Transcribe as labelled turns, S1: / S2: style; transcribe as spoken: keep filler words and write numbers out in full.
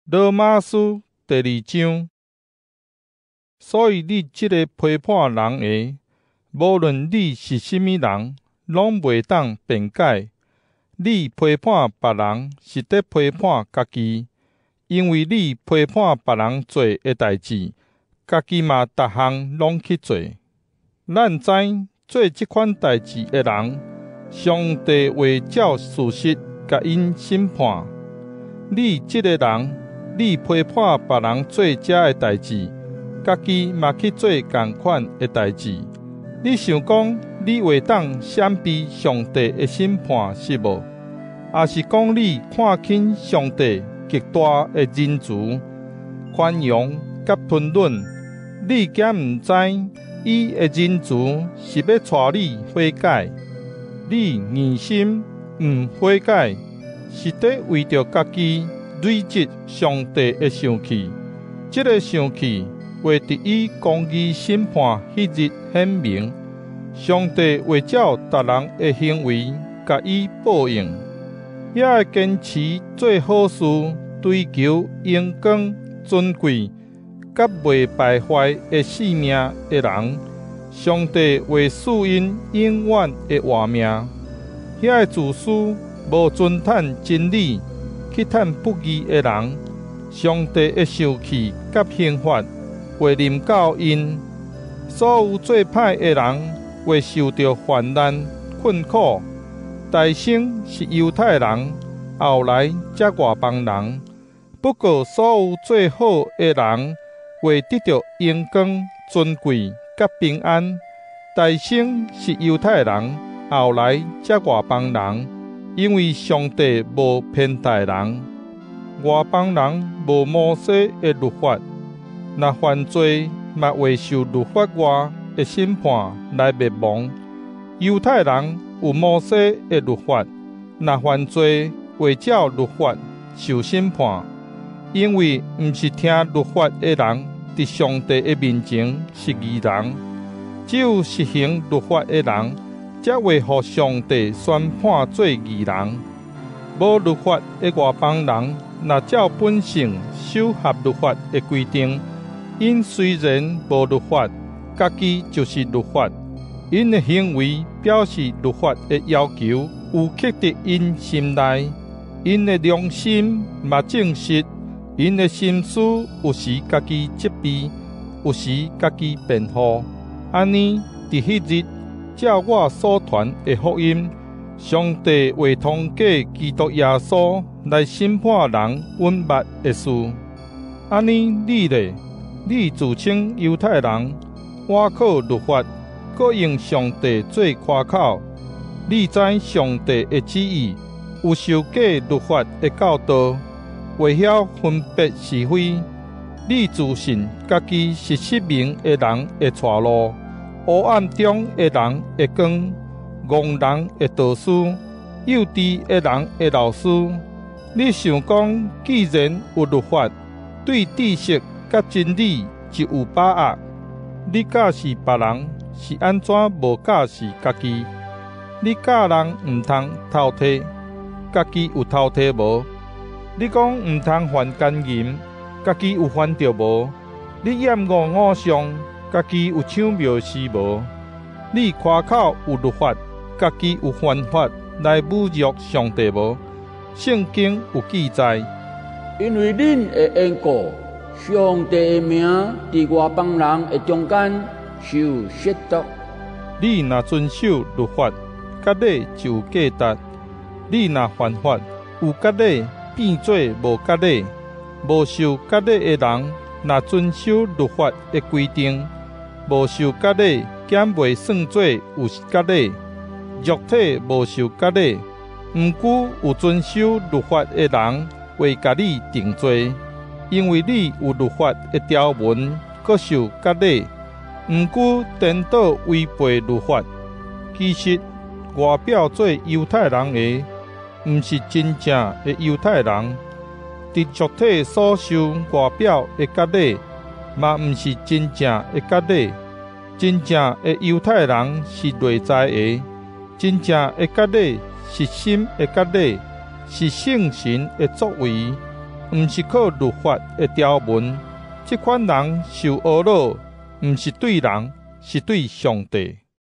S1: 罗马书第二章。所以你这个批判人的，无论你是甚物人，拢袂当辩解。你批判别人是在批判家己，因为你批判别人做的代志，家己嘛逐项拢去做。咱知做即款代志的人，上帝会照事实甲因审判。你这个人，你批判别人做遮的代志，家己嘛去做同款的代志。你想讲你会当闪避上帝的审判是无？也是讲你看轻上帝极大的仁慈、宽容甲吞忍？你竟毋知伊的仁慈是要带你悔改？你硬心毋悔改，是得为着家己累积上帝的生气。这个生气会伫伊公义审判迄日显明。上帝会照逐人的行为，甲伊报应。也会坚持做好事，追求荣光、尊贵，甲袂败坏的性命的人，上帝会赐因永远的活命。遐个自私、无尊趁真理，去趁不义的人，上帝的生气甲刑罚会临到因。所有做歹的人会受到患难困苦。大生是犹太人，后来才外邦人。不过所有做好的人会得到荣光、尊贵甲平安。大生是犹太人，后来才外邦人，因为上帝无偏待人。外邦人无摩西的律法，若犯罪嘛会受律法外的审判来灭亡。犹太人有摩西的律法，若犯罪会照律法受审判，因为毋是听律法的人，伫上帝的面前是义人。只有实行律法的人，才会互上帝宣判做义人。无律法的外邦人，若照本性守合律法的规定，因虽然无律法，家己就是律法。因的行为表示律法的要求有刻伫因心内，因的良心嘛证实，因的心思有时家己责备，有时家己辩护。安尼，伫迄日，照我所传的福音，上帝会通过基督耶稣来审判人允捌的事。安尼，你咧，你自称犹太人，我靠律法，搁用上帝做夸口。你知上帝的旨意，有受过律法的教导，会晓分别是非。你自信家己是失明的人的出路，黑暗中的人的光，戆人的导师，幼稚的人的老师。你想讲，既然有律法，对知识甲真理就有把握。你假是别人，是安怎无假是家己？你教人毋通偷摕，家己有偷摕无？你讲毋通犯奸淫，家己有犯着无？你厌恶偶像，家己有抢庙事无？你夸口有律法，家己有犯法来侮辱上帝无？圣经有记载，
S2: 因为恁的缘故，上帝的名伫外邦人的中间受亵渎。
S1: 你若遵守律法，甲礼就有价值；你若犯法，有甲礼变做无甲礼。无受甲礼的人，若遵守律法的规定，无受甲礼，减袂算做有甲礼。肉体无受甲礼，毋过有遵守律法的人会甲你定罪，因为你有律法的条文，阁受甲礼。毋过颠倒违背律法，其实外表做犹太人的，毋是真正的犹太人。伫肉体所受外表的割礼，嘛毋是真正的割礼。真正的犹太人是内在的，真正的割礼是心的割礼，是圣神的作为。 毋是靠律法的条文。即款人受懊恼，毋是对人，是对上帝。